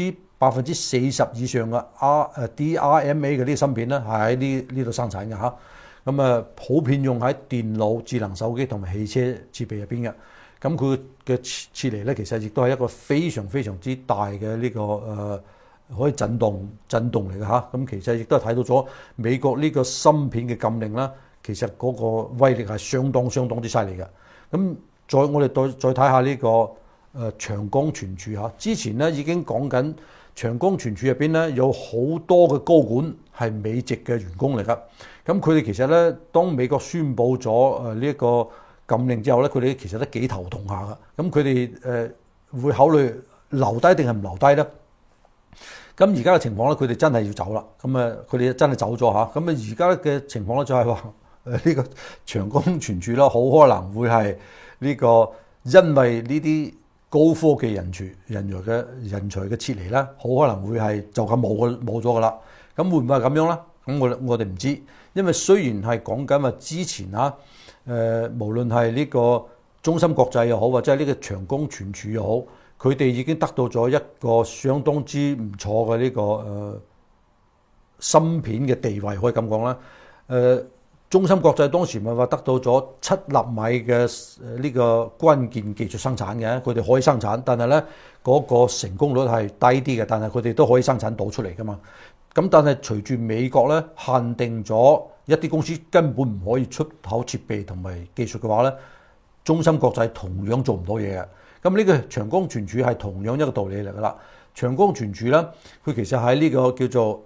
40%以上嘅DRAM 嘅呢啲芯片咧，係喺呢度生產嘅嚇。咁普遍用喺電腦、智能手機同埋汽車設備入邊嘅。咁佢嘅設嚟咧，其實亦都係一個非常非常之大嘅呢個可以震動嚟嘅嚇，咁其實亦都係睇到咗美國呢個芯片嘅禁令啦，其實嗰個威力係相當之犀利嘅。咁我哋再睇下呢個長江存儲嚇，之前咧已經講緊長江存儲入邊咧有好多嘅高管係美籍嘅員工嚟㗎。咁佢哋其實咧，當美國宣布咗呢一個禁令之後咧，佢哋其實都幾頭痛下㗎。咁佢哋會考慮留低定係唔留低咧？咁而家嘅情況咧，佢哋真係要走啦。咁佢哋真係走咗嚇。咁而家嘅情況咧，就係話呢個長江存儲啦，好可能會係呢個因為呢啲高科技人才嘅撤離啦，好可能會係就咁冇咗噶啦。咁會唔會係咁樣咧？咁我哋唔知，因為雖然係講緊話之前嚇無論係呢個中芯國際又好，或者係呢個長江存儲又好。佢哋已經得到咗一個相當之唔錯嘅呢個芯片嘅地位，可以咁講啦。中芯國際當時咪話得到咗7納米嘅呢個關鍵技術生產嘅，佢哋可以生產，但係咧嗰個成功率係低啲嘅，但係佢哋都可以生產到出嚟噶嘛。咁但係隨住美國咧限定咗一啲公司根本唔可以出口設備同埋技術嘅話咧，中芯國際同樣做唔到嘢嘅。咁呢個長江存儲係同樣一個道理嚟㗎啦。長江存儲咧，佢其實喺呢個叫做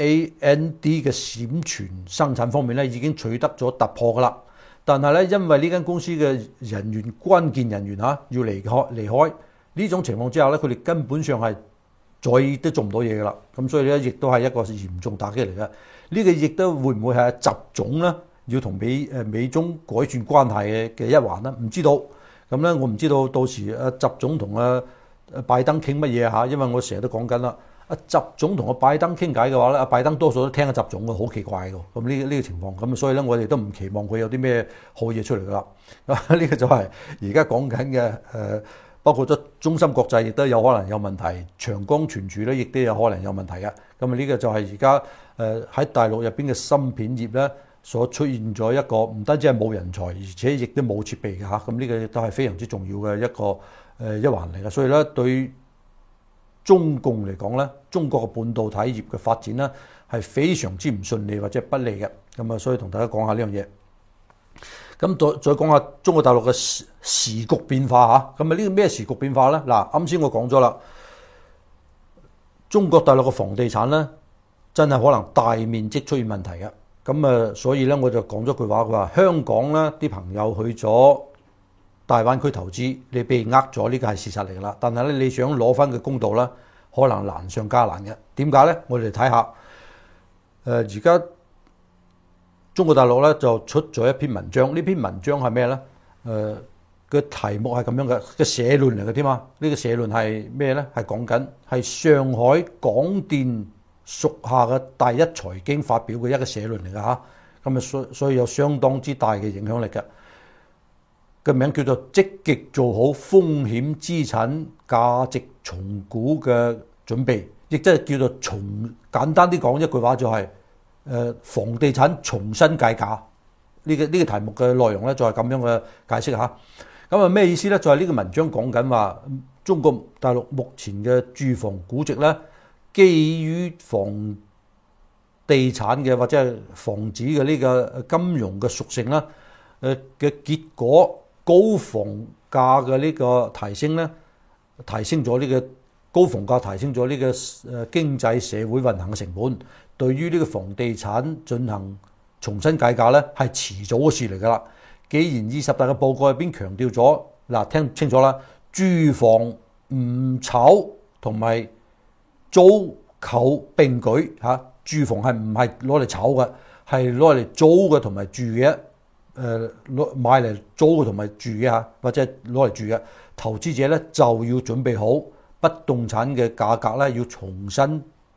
NAND 嘅閃存生產方面咧，已經取得咗突破㗎啦。但係咧，因為呢間公司嘅關鍵人員要離開呢種情況之下咧，佢哋根本上係再都做唔到嘢㗎啦。咁所以咧，亦都係一個嚴重打擊嚟嘅。呢個亦都會唔會係習總咧要同美中改轉關係嘅一環咧？唔知道。咁咧，我唔知道到時習總同拜登傾乜嘢嚇，因為我成日都講緊啦，習總同拜登傾偈嘅話咧，拜登多數都聽習總嘅，好奇怪嘅。咁呢個情況，咁所以咧，我哋都唔期望佢有啲咩好嘢出嚟噶啦。呢個就係而家講緊嘅包括咗中芯國際亦都有可能有問題，長江存儲咧亦都有可能有問題嘅。咁呢個就係而家喺大陸入邊嘅芯片業咧，所出現咗一個唔單止係冇人才，而且亦都冇設備嘅嚇，咁呢個亦都係非常之重要嘅一環嚟嘅。所以咧，對中共嚟講咧，中國嘅半導體業嘅發展咧係非常之唔順利或者不利嘅。咁所以同大家講下呢樣嘢。咁再講下中國大陸嘅時局變化嚇。咁呢個咩時局變化咧？嗱，啱先我講咗啦，中國大陸嘅房地產咧真係可能大面積出現問題嘅。咁所以咧我就講咗句話，佢話香港咧啲朋友去咗大灣區投資，你被呃咗，呢個係事實嚟㗎啦。但係咧，你想攞翻個公道咧，可能難上加難嘅。點解咧？我哋睇下而家中國大陸咧就出咗一篇文章，呢篇文章係咩咧？個題目係咁樣嘅，個社論嚟嘅添嘛。呢個社論係咩咧？係講緊係上海廣電屬下嘅第一財經發表嘅一個社論嚟㗎嚇。咁所以有相當之大嘅影響力嘅。個名叫做積極做好風險資產價值重估嘅準備，亦即係叫做簡單啲講一句話就係房地產重新計價。呢個題目嘅內容咧就係咁樣嘅解釋嚇。咁咩意思咧？就係呢個文章講緊話中國大陸目前嘅住房估值咧，基於房地產嘅或者係房子嘅呢個金融嘅屬性啦嘅結果。高房價嘅呢個提升咧，提升咗呢個高房價，提升咗呢個經濟社會運行嘅成本，對於呢個房地產進行重新計價咧，係遲早嘅事嚟㗎啦。既然20大嘅報告入邊強調咗，嗱，聽清楚啦，住房唔炒同埋租購並舉嚇，住房係唔係攞嚟炒嘅，係攞嚟租嘅同埋住嘅。買嚟租嘅同埋住嘅嚇，或者攞嚟住嘅投資者咧就要準備好不動產嘅價格咧，要重新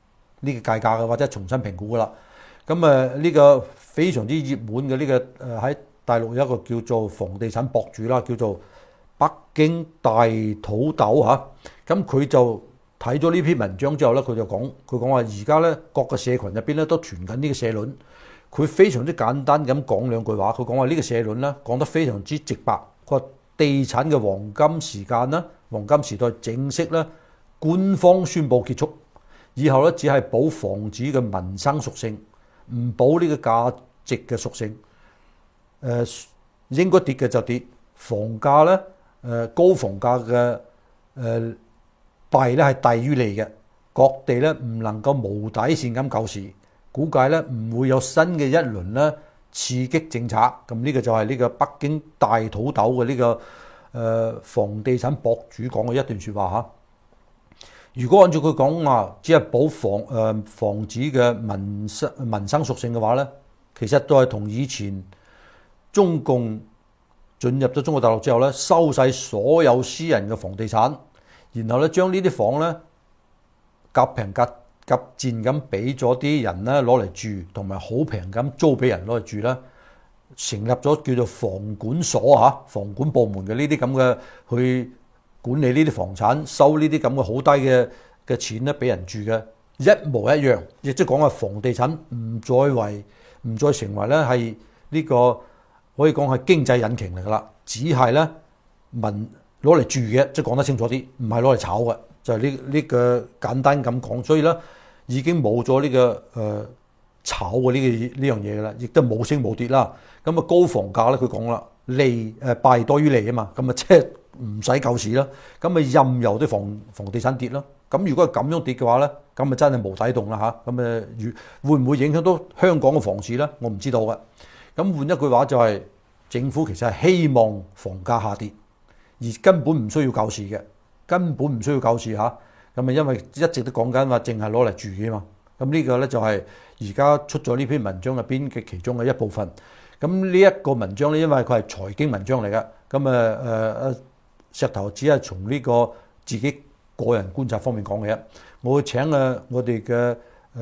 呢個計價嘅，或者重新評估噶啦。咁呢個非常之熱門嘅呢個喺大陸有一個叫做房地產博主啦，叫做北京大土豆嚇。咁佢就睇咗呢篇文章之後咧，佢講話而家咧各個社群入邊咧都傳緊呢個社論。佢非常之簡單咁講兩句話，佢講話呢個社論咧講得非常之直白。佢話地產嘅黃金時間啦，黃金時代正式咧官方宣布結束，以後咧只係保房子嘅民生屬性，唔保呢個價值嘅屬性。應該跌嘅就跌，房價咧高房價嘅弊咧係低於利嘅，各地咧唔能夠無底線咁救市，估計咧唔會有新嘅一輪咧刺激政策。咁呢個就係呢個北京大土豆嘅呢個房地產博主講嘅一段説話嚇。如果按照佢講話，只係保房子嘅民生屬性嘅話咧，其實都係同以前中共進入咗中國大陸之後咧，收晒所有私人嘅房地產，然後咧將呢啲房咧夾平夾賤咁俾咗啲人咧攞嚟住，同埋好平咁租俾人攞嚟住啦。成立咗叫做房管所嚇，房管部門嘅呢啲咁嘅去管理呢啲房產，收呢啲咁嘅好低嘅錢咧俾人住嘅，一模一樣。亦即係講話房地產唔再成為咧係呢個可以講係經濟引擎嚟噶啦，只係咧民攞嚟住嘅，即係講得清楚啲，唔係攞嚟炒嘅，就係呢個簡單咁講。所以咧已經冇咗呢個炒嘅呢樣嘢啦，亦都冇升冇跌啦。咁啊高房價咧，佢講啦，弊多於利啊嘛，咁啊即係唔使救市啦。咁啊任由啲房地產跌咯。咁如果係咁樣跌嘅話咧，咁啊真係無底洞啦嚇。咁會唔會影響到香港嘅房市咧？我唔知道嘅。咁換一句話就係政府其實係希望房價下跌，而根本唔需要救市嘅，根本唔需要救市嚇。咁啊因為一直都講緊話，淨係攞嚟住嘅嘛。咁呢個咧就係而家出咗呢篇文章入邊嘅其中嘅一部分。咁呢一個文章咧，因為佢係財經文章嚟嘅，咁石頭只係從呢個自己個人觀察方面講嘅啫。我會請我哋嘅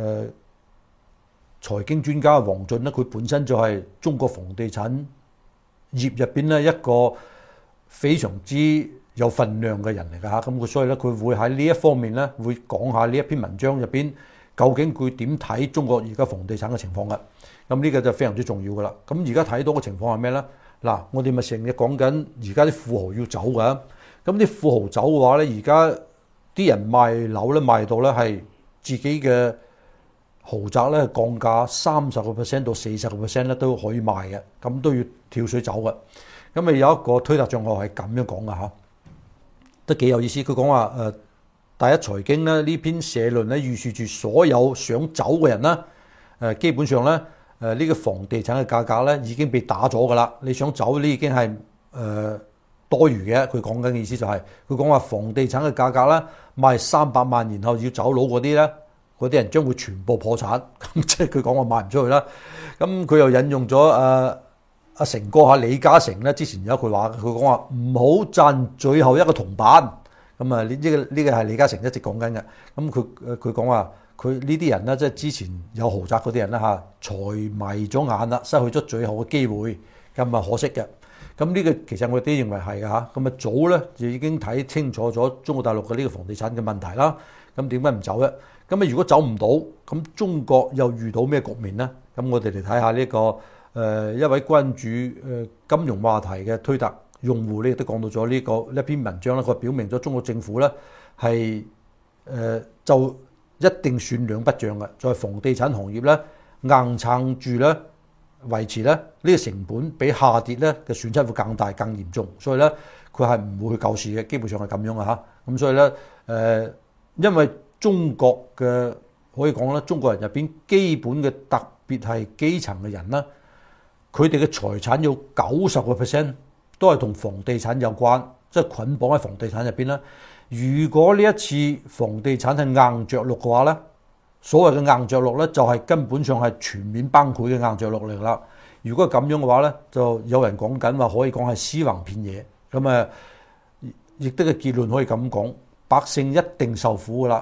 財經專家黃俊咧，佢本身就係中國房地產業入邊咧一個非常之有分量嘅人嚟㗎嚇。咁佢所以咧，佢會喺呢一方面咧，會講下呢一篇文章入邊究竟佢點睇中國而家房地產嘅情況嘅。咁呢個就非常之重要㗎啦。咁而家睇到嘅情況係咩咧？嗱，我哋咪成日講緊而家啲富豪要走㗎。咁啲富豪走嘅話咧，而家啲人賣樓咧賣到咧係自己嘅豪宅咧降價30%到40%咧都可以賣嘅，咁都要跳水走嘅。咁咪有一個推特帳號係咁樣講㗎嚇，都幾有意思。佢講話第一財經咧呢篇社論咧預示住所有想走嘅人啦，基本上咧呢個房地產嘅價格咧已經被打咗㗎啦。你想走呢已經係多餘嘅。佢講緊嘅意思就係佢講話房地產嘅價格咧賣300萬，然後要走佬嗰啲咧，嗰啲人將會全部破產。咁即係佢講話賣唔出去啦。咁佢又引用咗阿成哥嚇李嘉誠咧，之前有一句話，佢講話唔好賺最後一個銅板。咁啊呢個係李嘉誠一直講緊嘅。咁佢講話佢呢啲人咧，即係之前有豪宅嗰啲人啦嚇，財迷咗眼啦，失去咗最後嘅機會，咁啊可惜嘅。咁呢個其實我哋都認為係嘅嚇。咁啊早咧就已經睇清楚咗中國大陸嘅呢個房地產嘅問題啦。咁點解唔走咧？咁啊如果走唔到，咁中國又遇到咩局面咧？咁我哋嚟睇下呢個一位關注金融話題嘅推特用戶咧，亦都講到咗呢一篇文章咧，佢表明咗中國政府咧係就一定算兩筆帳嘅，在房地產行業咧硬撐住咧維持咧呢個成本比下跌咧嘅損失會更大更嚴重，所以咧佢係唔會去救市嘅，基本上係咁樣嘅嚇。咁所以咧因為中國嘅可以講咧，中國人入邊基本嘅特別係基層嘅人啦，佢哋嘅財產有90%都係同房地產有關，即係捆綁喺房地產入邊啦。如果呢一次房地產係硬着陸嘅話咧，所謂嘅硬着陸咧，就係根本上係全面崩潰嘅硬着陸嚟啦。如果係咁樣嘅話咧，就有人講緊話可以講係屍橫遍野。咁亦都嘅結論可以咁講，百姓一定受苦噶啦。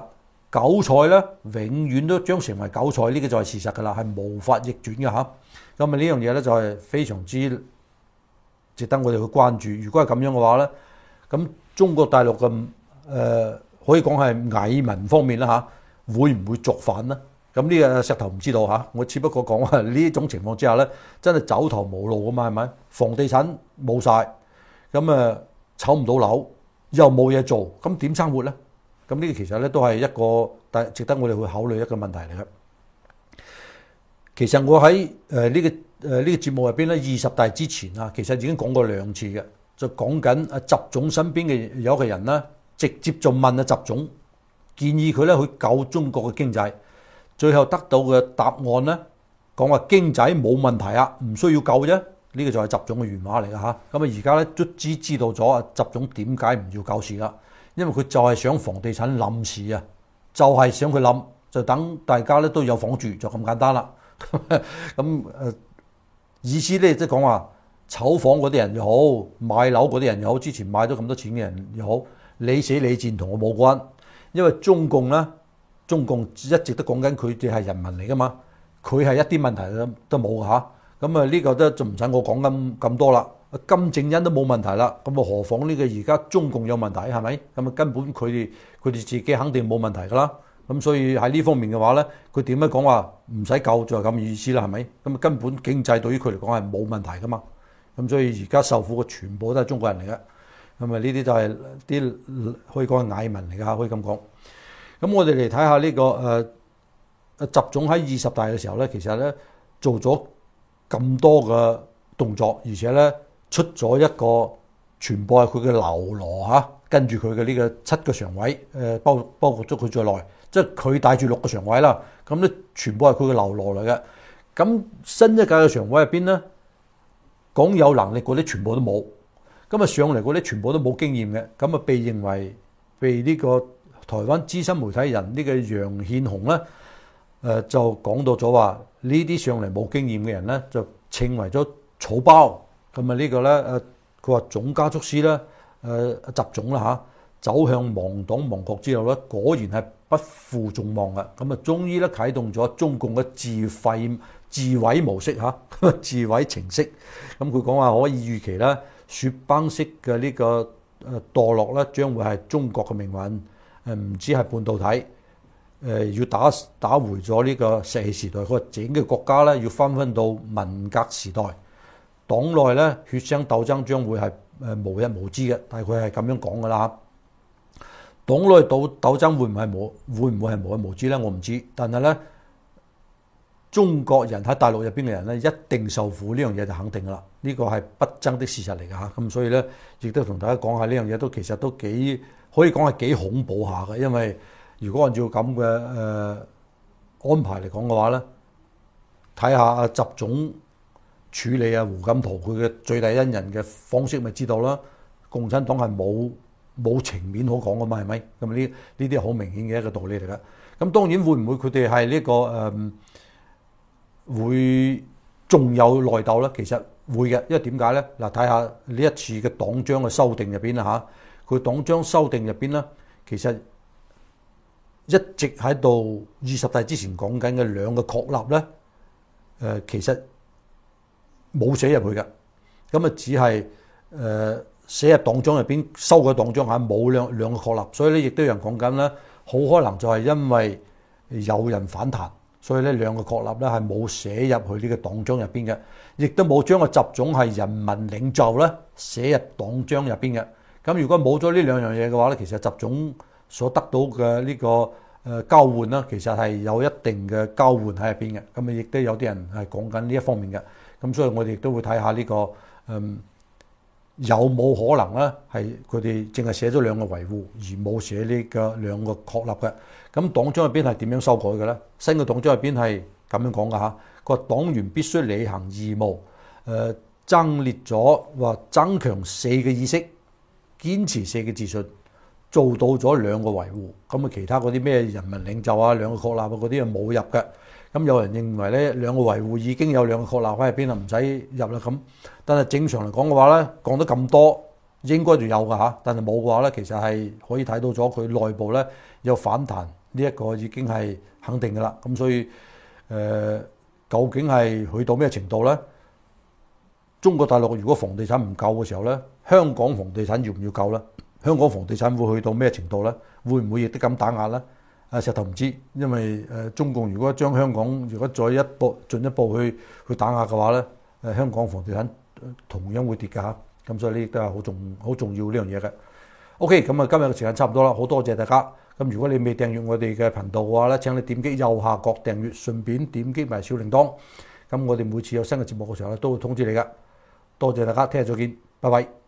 韭菜咧永遠都將成為韭菜，呢個就係事實㗎啦，係無法逆轉嘅嚇。咁呢樣嘢咧就係非常之值得我哋去關注。如果係咁樣嘅話咧，咁中國大陸嘅可以講係蟻民方面啦嚇，會唔會作反呢？咁呢個石頭唔知道嚇，我只不過講話呢種情況之下咧，真係走投無路㗎嘛，係咪？房地產冇晒，咁炒唔到樓，又冇嘢做，咁點生活咧？咁呢個其實咧都係一個值得我哋去考慮一個問題嚟嘅。其實我喺呢個節目入邊咧，20大之前啊，其實已經講過2次嘅，就講緊習總身邊嘅有一個人咧，直接就問習總，建議佢咧去救中國嘅經濟，最後得到嘅答案咧，講話經濟冇問題啊，唔需要救啫。呢個就係習總嘅原話嚟㗎嚇。咁而家咧卒之知道咗習總點解唔要救市啦，因為佢就係想房地產冧市啊，就係想佢冧，就等大家咧都有房住，就咁簡單啦。咁意思咧即係講話炒房嗰啲人又好，買樓嗰啲人又好，之前買咗咁多錢嘅人又好，你死你賤同我冇關，因為中共一直都講緊佢哋係人民嚟噶嘛，佢係一啲問題都冇嚇。咁呢個都就唔使我講咁多啦。金正恩都冇問題啦，咁何況呢個而家中共有問題係咪？咁根本佢哋自己肯定冇問題噶啦。咁所以喺呢方面嘅話咧，佢點樣講話唔使救就係咁意思啦，係咪？咁根本經濟對於佢嚟講係冇問題噶嘛。咁所以而家受苦嘅全部都係中國人嚟嘅。咁呢啲就係啲可以講係蟻民嚟㗎嚇，可以咁講。咁我哋嚟睇下呢個習總喺20大嘅時候咧，其實咧做咗咁多嘅動作，而且咧出咗一個全部係佢嘅流羅嚇，跟住佢嘅呢個7個常委，包括咗佢在內，即係佢帶住6個常委啦。咁咧全部係佢嘅流羅嚟嘅。咁新一屆嘅常委入邊咧，講有能力嗰啲全部都冇，咁上嚟嗰啲全部都冇經驗嘅，咁被認為被呢個台灣資深媒體人呢個楊憲雄咧，就講到咗話呢啲上嚟冇經驗嘅人咧，就稱為咗草包。咁呢個咧佢話總加速師咧，習總啦嚇，走向亡黨亡國之路咧，果然係不負眾望嘅。咁終於咧啟動咗中共嘅自毀模式嚇，自毀程式。咁佢講話可以預期咧，雪崩式嘅呢個墮落咧，將會係中國嘅命運。唔止係半導體，要打回咗呢個石器時代，佢話整個國家咧要翻到文革時代，黨內咧血腥鬥爭將會係無日無之嘅，大概係咁樣講噶啦。黨內鬥爭會唔會係無日無之咧？我唔知，但係咧中國人喺大陸入邊嘅人咧一定受苦，呢樣嘢就肯定噶啦，呢個係不爭的事實嚟㗎嚇。咁所以咧亦都同大家講下呢樣嘢都其實都幾可以講係幾恐怖下嘅，因為如果按照咁嘅安排嚟講嘅話咧，睇下習總處理胡錦濤佢嘅最大恩人嘅方式，咪知道啦。共產黨係冇情面好講噶嘛，係咪？咁呢啲好明顯嘅一個道理嚟㗎。咁當然會唔會佢哋係呢個會仲有內鬥咧？其實會嘅，因為點解咧？嗱，睇下呢一次嘅黨章嘅修訂入邊啦嚇。佢黨章修訂入邊咧，其實一直喺度20大之前講緊嘅2個確立咧，其實冇寫入去嘅，咁只係寫入黨章入邊修改黨章嚇，冇兩個確立，所以咧亦都有人講緊咧，好可能就係因為有人反彈，所以呢2個確立咧係冇寫入去呢個黨章入邊嘅，亦都冇將個習總係人民領袖咧寫入黨章入邊嘅。咁如果冇咗呢2樣嘢嘅話咧，其實習總所得到嘅呢個交換啦，其實係有一定嘅交換喺入邊嘅。咁亦都有啲人係講緊呢一方面嘅。咁所以我哋亦都會睇下呢個有冇可能咧係佢哋淨係寫咗2個維護，而冇寫呢個2個確立嘅。咁黨章入邊係點樣修改嘅咧？新嘅黨章入邊係咁樣講嘅嚇，個黨員必須履行義務，增列咗話增強4個意識。堅持4個自信，做到咗2個維護，咁其他嗰啲咩人民領袖啊、2個確立啊嗰啲啊冇入嘅。咁有人認為咧2個維護已經有2個確立喺入邊啦，唔使入啦咁。但係正常嚟講嘅話咧，講得咁多應該就有㗎嚇，但係冇嘅話咧，其實係可以睇到咗佢內部咧有反彈， 呢一個已經係肯定㗎啦。咁所以究竟係去到咩程度呢？中國大陸如果房地產唔夠嘅時候呢，香港房地產要唔要夠呢？香港房地產會去到咩程度呢？會唔會亦都咁打壓呢？石頭唔知，因為中共如果將香港如果再進一步去打壓嘅話呢，香港房地產同樣會跌㗎。咁所以呢亦都係好重要呢樣嘢嘅。OK，咁今日嘅時間差唔多啦，好多謝大家。咁如果你未訂閱我哋嘅頻道嘅話呢，請你點擊右下角訂閱，順便點擊埋小鈴鐺。咁我哋每次有新嘅節目嘅時候咧，都會通知你㗎。多謝大家，聽日再見，拜拜。